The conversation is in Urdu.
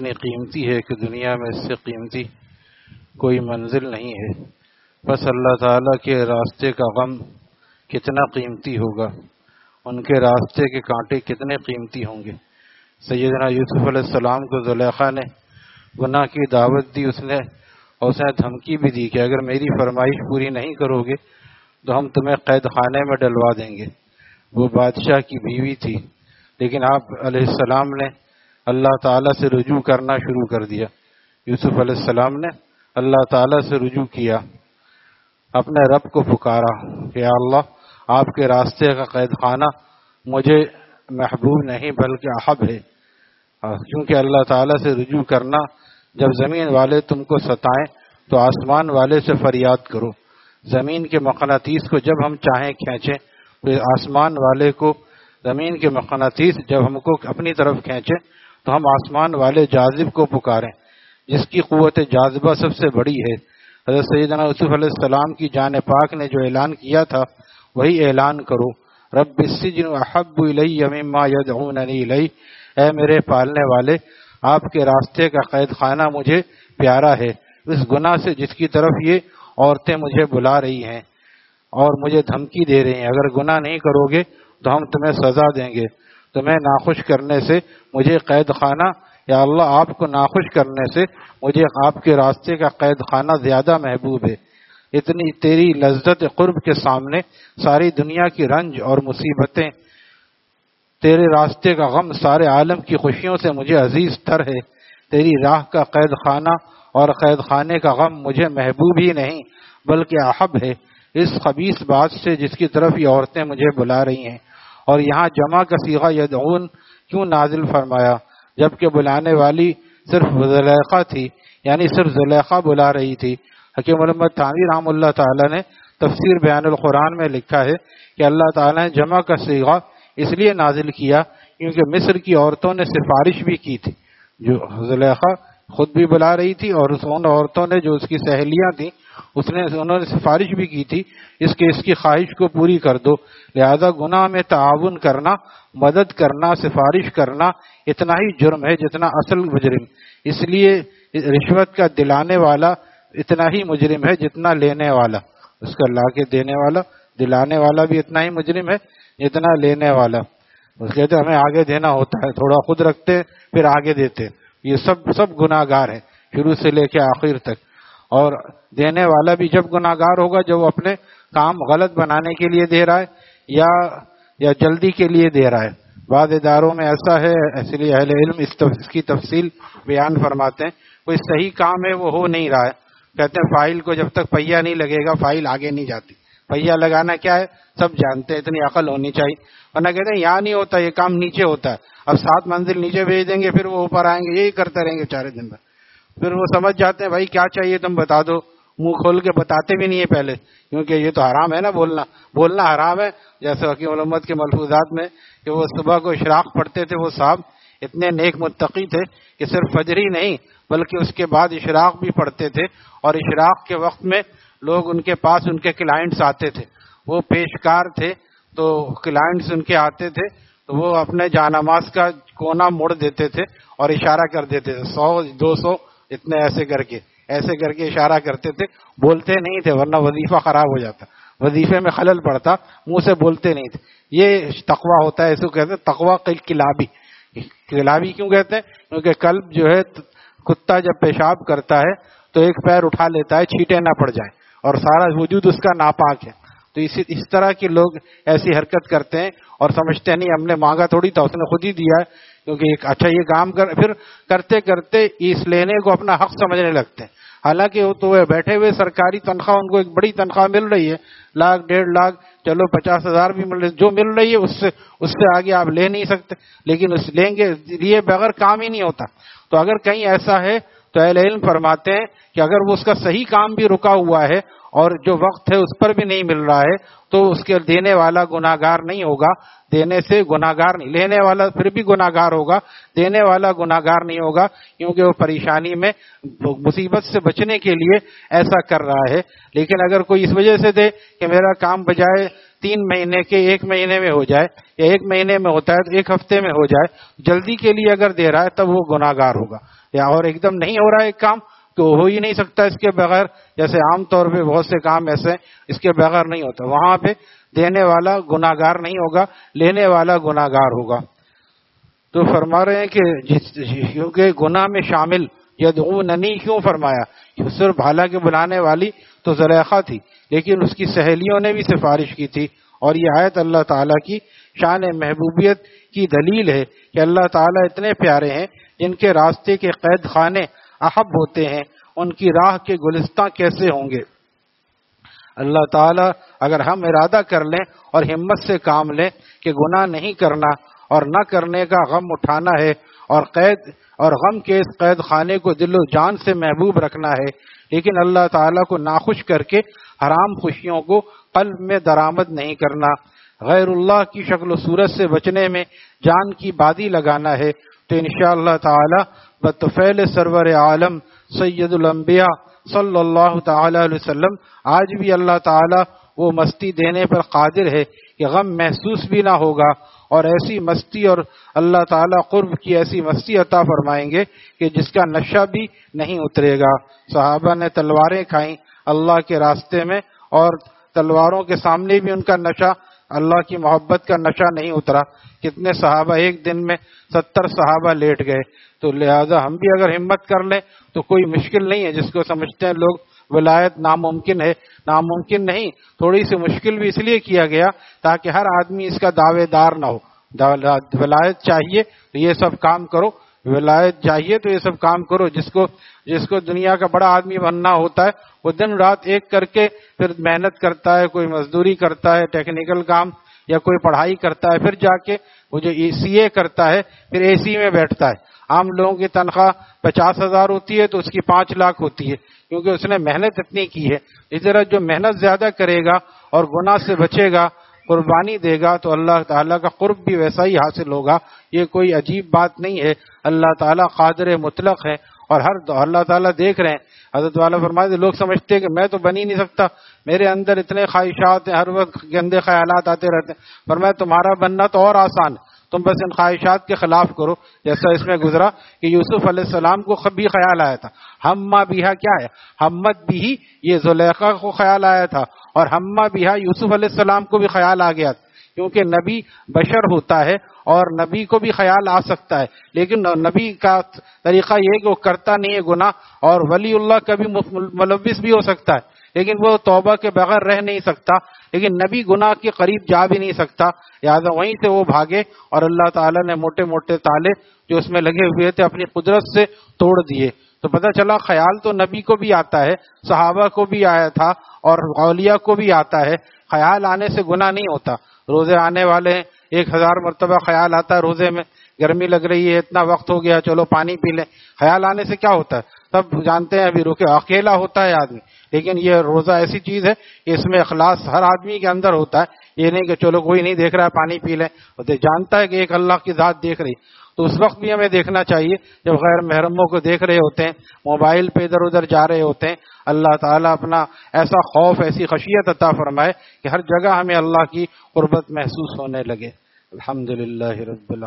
اتنی قیمتی ہے کہ دنیا میں اس سے قیمتی کوئی منزل نہیں ہے. بس اللہ تعالیٰ کے راستے کا غم کتنا قیمتی ہوگا، ان کے راستے کے کانٹے کتنے قیمتی ہوں گے. سیدنا یوسف علیہ السلام کو زلیخا نے گناہ کی دعوت دی، اس نے دھمکی بھی دی کہ اگر میری فرمائش پوری نہیں کرو گے تو ہم تمہیں قید خانے میں ڈلوا دیں گے. وہ بادشاہ کی بیوی تھی، لیکن آپ علیہ السلام نے اللہ تعالیٰ سے رجوع کرنا شروع کر دیا. یوسف علیہ السلام نے اللہ تعالیٰ سے رجوع کیا، اپنے رب کو پکارا کہ یا اللہ، آپ کے راستے کا قید خانہ مجھے محبوب نہیں بلکہ احب ہے. کیونکہ اللہ تعالیٰ سے رجوع کرنا، جب زمین والے تم کو ستائیں تو آسمان والے سے فریاد کرو. زمین کے مقناطیس کو جب ہم چاہیں کھینچیں تو آسمان والے کو، زمین کے مقناطیس جب ہم کو اپنی طرف کھینچیں تو ہم آسمان والے جاذب کو پکاریں جس کی قوت جاذبہ سب سے بڑی ہے. حضرت سیدنا یوسف علیہ السلام کی جان پاک نے جو اعلان کیا تھا وہی اعلان کرو. رب السجن احب الی مما یدعوننی الیہ، اے میرے پالنے والے، آپ کے راستے کا قید خانہ مجھے پیارا ہے اس گناہ سے جس کی طرف یہ عورتیں مجھے بلا رہی ہیں اور مجھے دھمکی دے رہی ہیں. اگر گناہ نہیں کرو گے تو ہم تمہیں سزا دیں گے. تمہیں ناخوش کرنے سے مجھے قید خانہ، یا اللہ آپ کو ناخوش کرنے سے مجھے آپ کے راستے کا قید خانہ زیادہ محبوب ہے. اتنی تیری لذت قرب کے سامنے ساری دنیا کی رنج اور مصیبتیں، تیرے راستے کا غم سارے عالم کی خوشیوں سے مجھے عزیز تر ہے. تیری راہ کا قید خانہ اور قید خانے کا غم مجھے محبوب ہی نہیں بلکہ احب ہے اس خبیث بات سے جس کی طرف یہ عورتیں مجھے بلا رہی ہیں. اور یہاں جمع کا صیغہ یدعون کیوں نازل فرمایا جبکہ بلانے والی صرف زلیخا تھی، یعنی صرف زلیخا بلا رہی تھی. حکیم محمد تھانوی رحمہ اللہ تعالی نے تفسیر بیان القرآن میں لکھا ہے کہ اللہ تعالی نے جمع کا صیغہ اس لیے نازل کیا کیونکہ مصر کی عورتوں نے سفارش بھی کی تھی. جو زلیخا خود بھی بلا رہی تھی اور ان عورتوں نے جو اس کی سہیلیاں تھیں انہوں نے سفارش بھی کی تھی اس کی خواہش کو پوری کر دو. لہذا گناہ میں تعاون کرنا، مدد کرنا، سفارش کرنا اتنا ہی جرم ہے جتنا اصل مجرم. اس لیے رشوت کا دلانے والا اتنا ہی مجرم ہے جتنا لینے والا. اس کا لا کے دینے والا، دلانے والا بھی اتنا ہی مجرم ہے جتنا لینے والا. اس کہتے ہمیں آگے دینا ہوتا ہے، تھوڑا خود رکھتے پھر آگے دیتے. یہ سب گناہ گار ہیں شروع سے لے کے آخر تک. اور دینے والا بھی جب گناہ گار ہوگا جب وہ اپنے کام غلط بنانے کے لیے دے رہا ہے یا جلدی کے لیے دے رہا ہے. بعض اداروں میں ایسا ہے، اس لیے اہل علم اس کی تفصیل بیان فرماتے ہیں. کوئی صحیح کام ہے وہ ہو نہیں رہا ہے، کہتے ہیں فائل کو جب تک پہیہ نہیں لگے گا فائل آگے نہیں جاتی. پہیہ لگانا کیا ہے سب جانتے ہیں، اتنی عقل ہونی چاہیے. ورنہ کہتے ہیں یہاں نہیں ہوتا، یہ کام نیچے ہوتا ہے. اب 7 منزل نیچے بھیج دیں گے، پھر وہ اوپر آئیں گے، یہی کرتے رہیں گے 4 دن میں. پھر وہ سمجھ جاتے ہیں بھائی کیا چاہیے تم بتا دو. منہ کھول کے بتاتے بھی نہیں ہے پہلے، کیونکہ یہ تو حرام ہے نا، بولنا حرام ہے. جیسے حکیم محمد کے ملفوظات میں کہ وہ صبح کو اشراق پڑھتے تھے، وہ صاحب اتنے نیک متقی تھے کہ صرف فجر ہی نہیں بلکہ اس کے بعد اشراق بھی پڑھتے تھے. اور اشراق کے وقت میں لوگ ان کے پاس، ان کے کلائنٹس آتے تھے، وہ پیشکار تھے تو کلائنٹس ان کے آتے تھے تو وہ اپنے جانماز کا کونا موڑ دیتے تھے اور اشارہ کر دیتے تھے 100 200 اتنے ایسے کر کے اشارہ کرتے تھے. بولتے نہیں تھے ورنہ وظیفہ خراب ہو جاتا، وظیفے میں خلل پڑتا. منہ سے بولتے نہیں تھے. یہ تقویٰ ہوتا ہے، اس کو کہتے ہیں تقویٰ کلابی. کلابی کیوں کہتے ہیں؟ کیونکہ کلب جو ہے، کتا جب پیشاب کرتا ہے تو ایک پیر اٹھا لیتا ہے چھینٹے نہ پڑ جائیں اور سارا وجود اس کا ناپاک ہے. تو اس طرح کے لوگ ایسی حرکت کرتے ہیں اور سمجھتے نہیں ہم نے مانگا تھوڑی تھا، اس نے خود ہی دیا ہے. کیونکہ اچھا یہ کام پھر کرتے کرتے اس لینے کو اپنا حق سمجھنے لگتے ہیں. حالانکہ وہ تو بیٹھے ہوئے سرکاری تنخواہ، ان کو ایک بڑی تنخواہ مل رہی ہے، 1,00,000 1.5 لاکھ، چلو 50,000 بھی مل رہی، جو مل رہی ہے اس سے آگے آپ لے نہیں سکتے. لیکن لیں گے لیے بغیر کام ہی نہیں ہوتا. تو اگر کہیں ایسا ہے تو اہل علم فرماتے ہیں کہ اگر وہ اس کا صحیح کام بھی رکا ہوا ہے اور جو وقت ہے اس پر بھی نہیں مل رہا ہے تو اس کے دینے والا گناہ گار نہیں ہوگا. دینے سے گناہ گار نہیں، لینے والا پھر بھی گناہ گار ہوگا، دینے والا گناہ گار نہیں ہوگا، کیونکہ وہ پریشانی میں مصیبت سے بچنے کے لیے ایسا کر رہا ہے. لیکن اگر کوئی اس وجہ سے دے کہ میرا کام بجائے 3 مہینے کے 1 مہینے میں ہو جائے یا 1 مہینے میں ہوتا ہے تو 1 ہفتے میں ہو جائے، جلدی کے لیے اگر دے رہا ہے تب وہ گناہ گار ہوگا. یا اور ایک دم نہیں ہو رہا ہے ایک کام تو ہو ہی نہیں سکتا اس کے بغیر، جیسے عام طور پہ بہت سے کام ایسے اس کے بغیر نہیں ہوتا، وہاں پہ دینے والا گناہگار نہیں ہوگا، لینے والا گناہگار ہوگا۔ تو فرما رہے ہیں کہ کیونکہ گناہ میں شامل یدعوننی کیوں فرمایا، صرف حالانکہ بلانے والی تو زلیخا تھی، لیکن اس کی سہیلیوں نے بھی سفارش کی تھی، اور یہ آیت اللہ تعالیٰ کی شان محبوبیت کی دلیل ہے کہ اللہ تعالیٰ اتنے پیارے ہیں جن کے راستے کے قید خانے احب ہوتے ہیں، ان کی راہ کے گلستاں کیسے ہوں گے۔ اللہ تعالیٰ اگر ہم ارادہ کر لیں اور ہمت سے کام لیں کہ گناہ نہیں کرنا اور نہ کرنے کا غم اٹھانا ہے، اور غم کے اس قید خانے کو دل و جان سے محبوب رکھنا ہے، لیکن اللہ تعالیٰ کو ناخوش کر کے حرام خوشیوں کو قلب میں درآمد نہیں کرنا، غیر اللہ کی شکل و صورت سے بچنے میں جان کی بادی لگانا ہے، تو انشاءاللہ تعالی بطفیل سرور عالم سید الانبیاء صلی اللہ تعالی علیہ وسلم آج بھی اللہ تعالی وہ مستی دینے پر قادر ہے کہ غم محسوس بھی نہ ہوگا، اور ایسی مستی اور اللہ تعالیٰ قرب کی ایسی مستی عطا فرمائیں گے کہ جس کا نشہ بھی نہیں اترے گا۔ صحابہ نے تلواریں کھائیں اللہ کے راستے میں، اور تلواروں کے سامنے بھی ان کا نشہ، اللہ کی محبت کا نشہ نہیں اترا۔ کتنے صحابہ ایک دن میں 70 صحابہ لیٹ گئے۔ تو لہذا ہم بھی اگر ہمت کر لیں تو کوئی مشکل نہیں ہے، جس کو سمجھتے ہیں لوگ ولایت ناممکن ہے، ناممکن نہیں، تھوڑی سی مشکل بھی اس لیے کیا گیا تاکہ ہر آدمی اس کا دعوے دار نہ ہو۔ ولایت چاہیے تو یہ سب کام کرو، ولایت چاہیے تو یہ سب کام کرو۔ جس کو دنیا کا بڑا آدمی بننا ہوتا ہے وہ دن رات ایک کر کے پھر محنت کرتا ہے، کوئی مزدوری کرتا ہے، ٹیکنیکل کام، یا کوئی پڑھائی کرتا ہے، پھر جا کے وہ جو سی اے کرتا ہے پھر اے سی میں بیٹھتا ہے۔ عام لوگوں کی تنخواہ 50,000 ہوتی ہے تو اس کی 5 لاکھ ہوتی ہے، کیونکہ اس نے محنت اتنی کی ہے۔ اس طرح جو محنت زیادہ کرے گا اور گناہ سے بچے گا، قربانی دے گا، تو اللہ تعالیٰ کا قرب بھی ویسا ہی حاصل ہوگا۔ یہ کوئی عجیب بات نہیں ہے، اللہ تعالیٰ قادر مطلق ہے، اور اللہ تعالیٰ دیکھ رہے ہیں۔ حضرت والا فرماتے لوگ سمجھتے ہیں کہ میں تو بن ہی نہیں سکتا، میرے اندر اتنے خواہشات ہیں، ہر وقت گندے خیالات آتے رہتے ہیں۔ فرمایا تمہارا بننا تو اور آسان ہے، تم بس ان خواہشات کے خلاف کرو، جیسا اس میں گزرا کہ یوسف علیہ السلام کو بھی خیال آیا تھا، ہمہ بیہا کیا ہے، ہمت بھی، یہ زلیخا کو خیال آیا تھا، اور ہمہ بیہا یوسف علیہ السلام کو بھی خیال آ گیا تھا، کیونکہ نبی بشر ہوتا ہے اور نبی کو بھی خیال آ سکتا ہے، لیکن نبی کا طریقہ یہ ہے کہ وہ کرتا نہیں ہے گناہ، اور ولی اللہ کا بھی ملوث بھی ہو سکتا ہے لیکن وہ توبہ کے بغیر رہ نہیں سکتا، لیکن نبی گناہ کے قریب جا بھی نہیں سکتا، لہٰذا وہیں سے وہ بھاگے، اور اللہ تعالیٰ نے موٹے موٹے تالے جو اس میں لگے ہوئے تھے اپنی قدرت سے توڑ دیے۔ تو پتہ چلا خیال تو نبی کو بھی آتا ہے، صحابہ کو بھی آیا تھا، اور اولیاء کو بھی آتا ہے۔ خیال آنے سے گناہ نہیں ہوتا۔ روزے آنے والے ہیں، 1000 مرتبہ خیال آتا ہے روزے میں، گرمی لگ رہی ہے، اتنا وقت ہو گیا، چلو پانی پی لیں۔ خیال آنے سے کیا ہوتا ہے؟ سب جانتے ہیں، ابھی رکے اکیلا ہوتا ہے آدمی، لیکن یہ روزہ ایسی چیز ہے کہ اس میں اخلاص ہر آدمی کے اندر ہوتا ہے، یہ نہیں کہ چلو کوئی نہیں دیکھ رہا ہے پانی پی لیں، جانتا ہے کہ ایک اللہ کی ذات دیکھ رہی، تو اس وقت بھی ہمیں دیکھنا چاہیے جب غیر محرموں کو دیکھ رہے ہوتے ہیں، موبائل پہ ادھر ادھر جا رہے ہوتے ہیں۔ اللہ تعالیٰ اپنا ایسا خوف، ایسی خشیت عطا فرمائے کہ ہر جگہ ہمیں اللہ کی قربت محسوس ہونے لگے۔ الحمدللہ رب العالمین۔